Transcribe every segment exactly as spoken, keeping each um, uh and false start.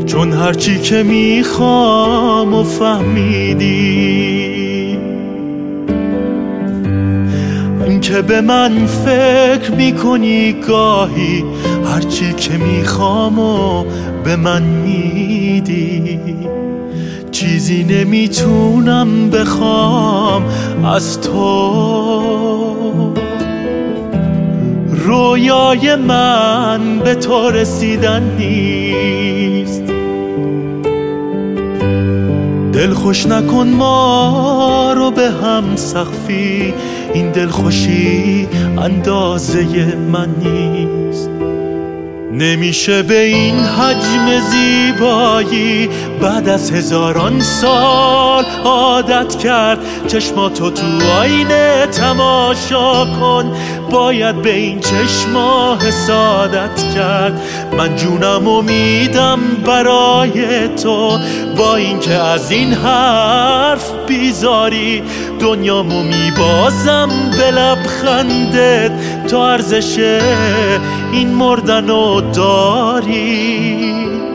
چون هرچی که میخوام و فهمیدی، این که به من فکر میکنی گاهی، هرچی که میخوام و به من میدی. چیزی نمیتونم بخوام از تو، رویای من به تو رسیدن نیست. دل خوش نکن ما رو به هم سقفی، این دلخوشی اندازه من نیست. نمیشه به این حجم زیبایی بعد از هزاران سال عادت کرد. چشماتو تو آینه تماشا کن، باید به این چشما حسادت کرد. من جونم و میدم برای تو، با اینکه از این حرف بیزاری. دنیامو میبازم به لبخندت، تو ارزش این مردنو داری.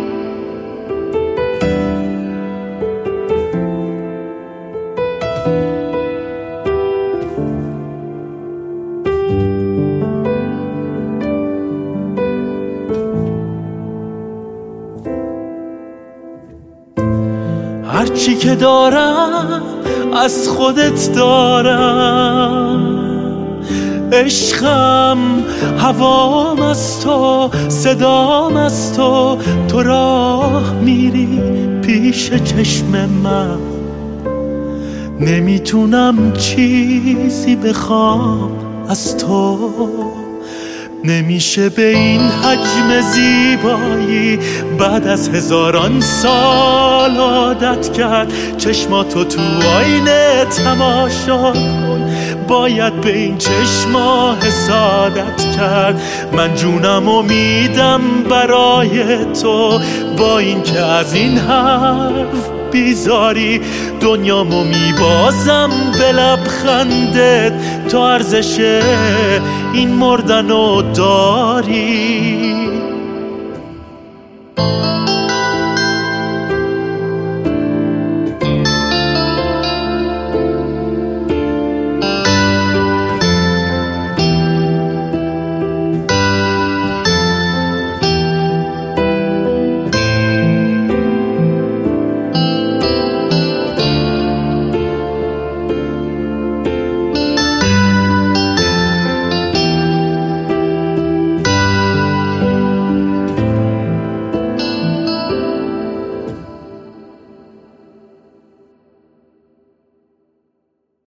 هرچی که دارم از خودت دارم، عشقم هوام از تو، صدام از تو. تو راه میری پیش چشم من، نمیتونم چیزی بخوام از تو. نمیشه به این حجم زیبایی بعد از هزاران سال عادت کرد. چشماتو تو آینه تماشا کن، باید به این چشما حسادت کرد. من جونم و میدم برای تو، با اینکه از این حرف بیزاری. دنیامو میبازم به لبخندت، تو ارزش این مردنو داری.